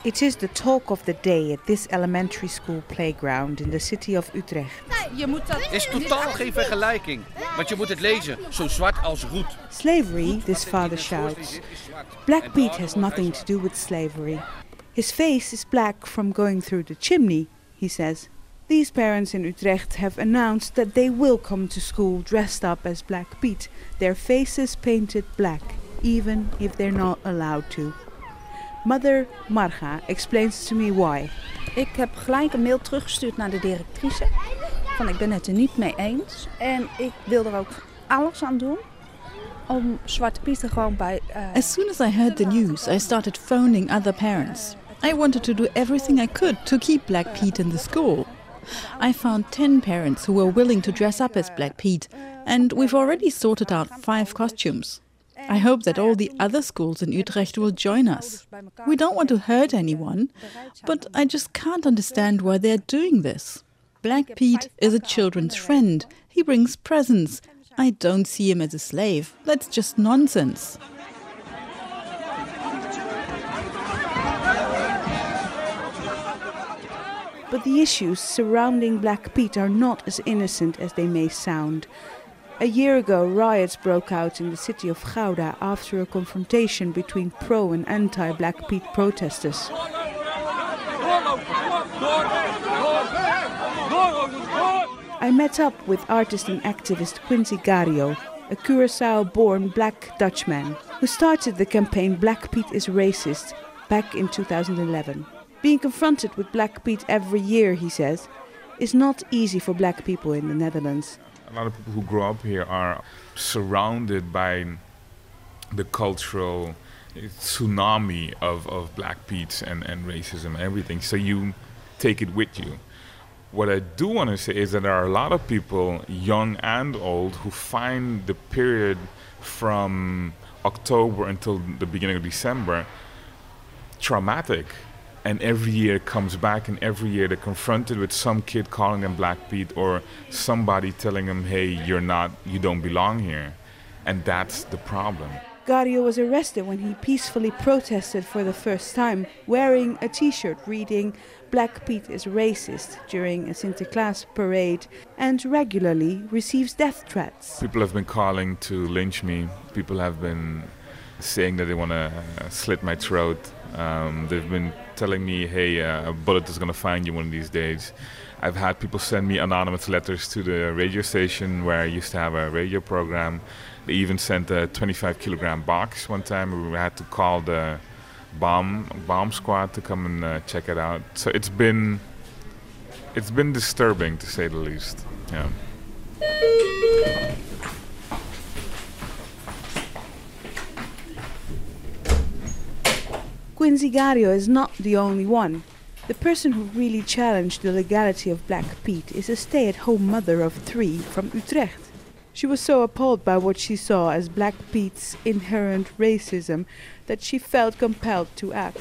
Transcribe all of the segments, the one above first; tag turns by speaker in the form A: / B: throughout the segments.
A: It is the talk of the day at this elementary school playground in the city of Utrecht.
B: Er is totaal geen vergelijking, want je moet het lezen, zo zwart als roet.
A: Slavery, this father shouts. Black Pete has nothing to do with slavery. His face is black from going through the chimney, he says. These parents in Utrecht have announced that they will come to school dressed up as Black Pete, their faces painted black, even if they're not allowed to. Mother Marga explains to me why.
C: Ik heb gelijk een mail teruggestuurd naar de directrice. Van ik ben het er niet mee eens. En ik wil er ook alles aan doen om Zwarte Piet gewoon bij...
D: As soon as I heard the news, I started phoning other parents. I wanted to do everything I could to keep Black Pete in the school. I found 10 parents who were willing to dress up as Black Pete, and we've already sorted out 5 costumes. I hope that all the other schools in Utrecht will join us. We don't want to hurt anyone, but I just can't understand why they're doing this. Black Pete is a children's friend. He brings presents. I don't see him as a slave. That's just nonsense.
A: But the issues surrounding Black Pete are not as innocent as they may sound. A year ago, riots broke out in the city of Gouda after a confrontation between pro- and anti-Black Pete protesters. I met up with artist and activist Quincy Gario, a Curaçao-born black Dutchman, who started the campaign Black Pete is Racist back in 2011. Being confronted with Black Pete every year, he says, is not easy for black people in the Netherlands.
E: A lot of people who grow up here are surrounded by the cultural tsunami of Black Pete's and racism and everything. So you take it with you. What I do want to say is that there are a lot of people, young and old, who find the period from October until the beginning of December traumatic. And every year it comes back, and every year they're confronted with some kid calling them Black Pete or somebody telling them, hey, you don't belong here. And that's the problem.
A: Gario was arrested when he peacefully protested for the first time, wearing a t-shirt reading Black Pete is Racist during a Sinterklaas parade, and regularly receives death threats.
E: People have been calling to lynch me. People have been saying that they want to slit my throat. They've been telling me, hey, a bullet is going to find you one of these days. I've had people send me anonymous letters to the radio station where I used to have a radio program. They even sent a 25-kilogram box one time. We had to call the bomb squad to come and check it out. So it's been disturbing, to say the least. Yeah.
A: Quincy Gario is not the only one. The person who really challenged the legality of Black Pete is a stay-at-home mother of 3 from Utrecht. She was so appalled by what she saw as Black Pete's inherent racism that she felt compelled to act.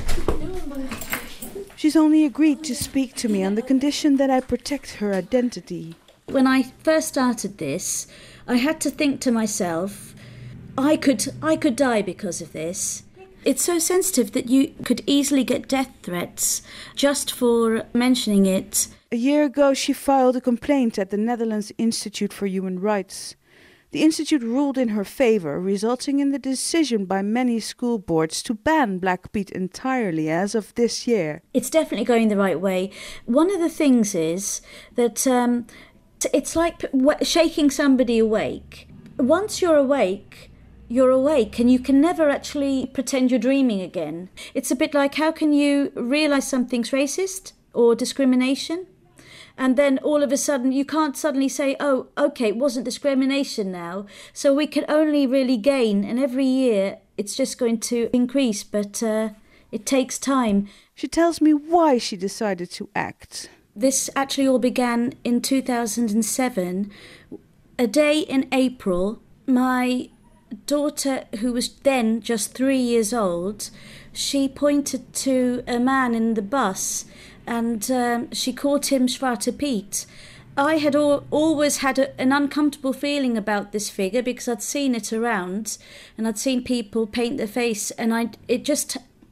A: She's only agreed to speak to me on the condition that I protect her identity.
F: When I first started this, I had to think to myself, I could die because of this. It's so sensitive that you could easily get death threats just for mentioning it.
A: A year ago, she filed a complaint at the Netherlands Institute for Human Rights. The institute ruled in her favor, resulting in the decision by many school boards to ban Black Pete entirely as of this year.
F: It's definitely going the right way. One of the things is that it's like shaking somebody awake. Once you're awake and you can never actually pretend you're dreaming again. It's a bit like, how can you realise something's racist or discrimination? And then all of a sudden you can't suddenly say, oh, okay, it wasn't discrimination now. So we can only really gain, and every year it's just going to increase, but it takes time.
A: She tells me why she decided to act.
F: This actually all began in 2007. A day in April, my daughter, who was then just 3 years old, she pointed to a man in the bus and she called him Zwarte Piet. I had always had an uncomfortable feeling about this figure because I'd seen it around and I'd seen people paint their face, and it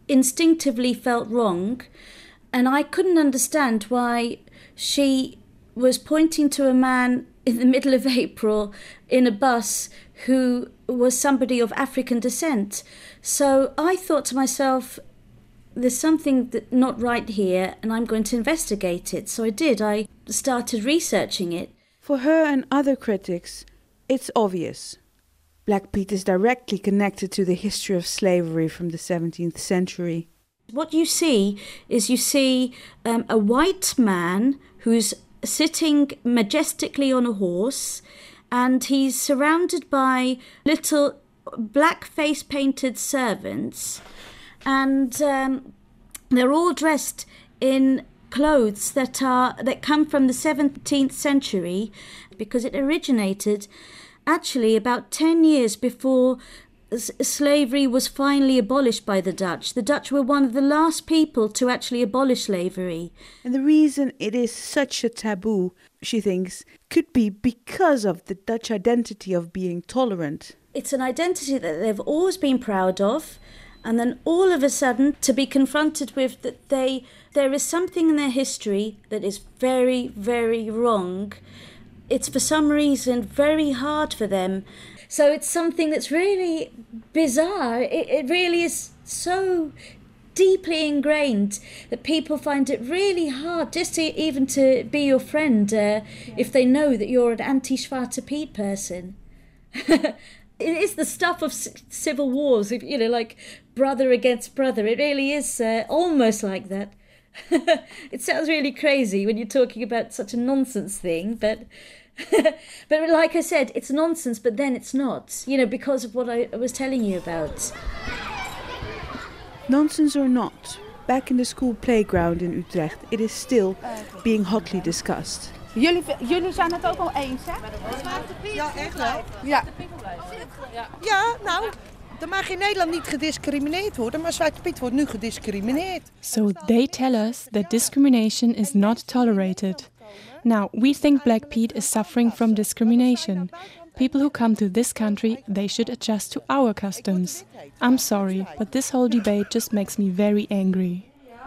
F: instinctively felt wrong, and I couldn't understand why she was pointing to a man in the middle of April in a bus who was somebody of African descent. So I thought to myself, there's something not right here, and I'm going to investigate it. So I did. I started researching it.
A: For her and other critics, it's obvious. Black Pete is directly connected to the history of slavery from the 17th century.
F: What you see is a white man who's sitting majestically on a horse, and he's surrounded by little black face painted servants, and they're all dressed in clothes that come from the 17th century, because it originated actually about 10 years before slavery was finally abolished by the Dutch. The Dutch were one of the last people to actually abolish slavery.
A: And the reason it is such a taboo, she thinks, could be because of the Dutch identity of being tolerant.
F: It's an identity that they've always been proud of, and then all of a sudden to be confronted with that there is something in their history that is very, very wrong. It's for some reason very hard for them. So it's something that's really bizarre. It really is so deeply ingrained that people find it really hard just even to be your friend if they know that you're an anti-Zwarte Piet person. It is the stuff of civil wars, like brother against brother. It really is almost like that. It sounds really crazy when you're talking about such a nonsense thing, but like I said, it's nonsense, but then it's not, because of what I was telling you about.
A: Nonsense or not, back in the school playground in Utrecht, it is still being hotly discussed.
C: Jullie zijn het ook al eens, hè?
G: Ja, echt wel.
C: Ja.
G: Ja, nou, er mag in Nederland niet gediscrimineerd worden, maar Zwarte Piet wordt nu gediscrimineerd.
H: So they tell us that discrimination is not tolerated. Now, we think Black Pete is suffering from discrimination. People who come to this country, they should adjust to our customs. I'm sorry, but this whole debate just makes me very angry.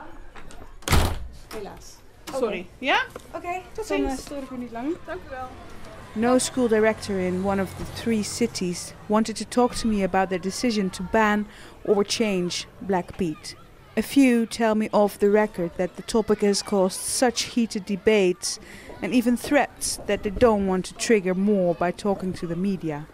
A: Helaas. Sorry. Ja? Oké, tot ziens. Dan stoor ik u niet lang. Dank u wel. No school director in one of the 3 cities wanted to talk to me about their decision to ban or change Black Pete. A few tell me off the record that the topic has caused such heated debates and even threats that they don't want to trigger more by talking to the media.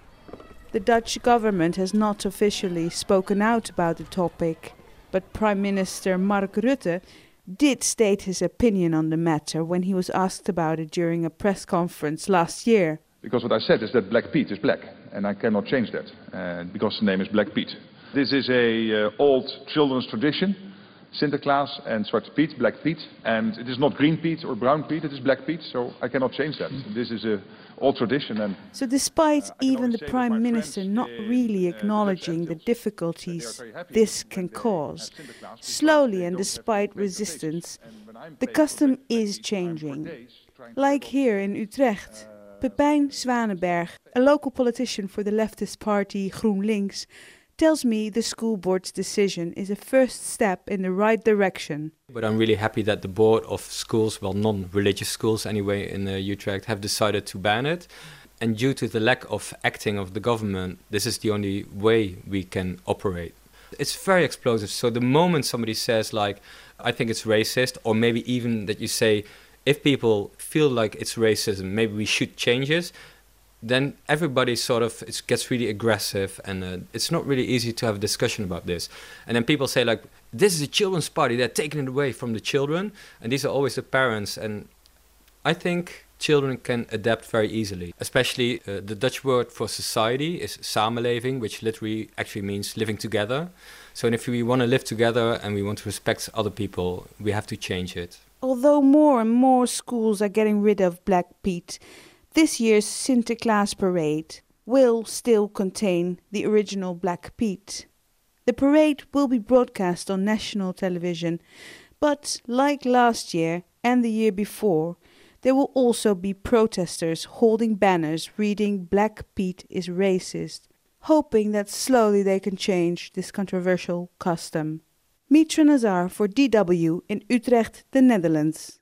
A: The Dutch government has not officially spoken out about the topic, but Prime Minister Mark Rutte did state his opinion on the matter when he was asked about it during a press conference last year.
I: Because what I said is that Black Pete is black, and I cannot change that, because the name is Black Pete. This is a old children's tradition, Sinterklaas and Zwarte Piet, Black Pete, and it is not Green Pete or Brown Pete, it is Black Pete, so I cannot change that. This is an old tradition. And
A: so despite even the Prime Minister not really acknowledging the difficulties this can cause, slowly and despite resistance, the custom is changing. Like here in Utrecht, Pepijn Zwanenberg, a local politician for the leftist party GroenLinks, tells me the school board's decision is a first step in the right direction.
J: But I'm really happy that the board of schools, well, non-religious schools anyway in Utrecht, have decided to ban it. And due to the lack of acting of the government, this is the only way we can operate. It's very explosive. So the moment somebody says, like, I think it's racist, or maybe even that you say, if people feel like it's racism, maybe we should change it, then everybody it gets really aggressive, and it's not really easy to have a discussion about this. And then people say, like, this is a children's party, they're taking it away from the children, and these are always the parents. And I think children can adapt very easily. Especially the Dutch word for society is samenleving, which literally actually means living together. So if we want to live together and we want to respect other people, we have to change it.
A: Although more and more schools are getting rid of Black Pete, this year's Sinterklaas parade will still contain the original Black Pete. The parade will be broadcast on national television, but like last year and the year before, there will also be protesters holding banners reading Black Pete is racist, hoping that slowly they can change this controversial custom. Mitra Nazar voor DW in Utrecht, the Netherlands.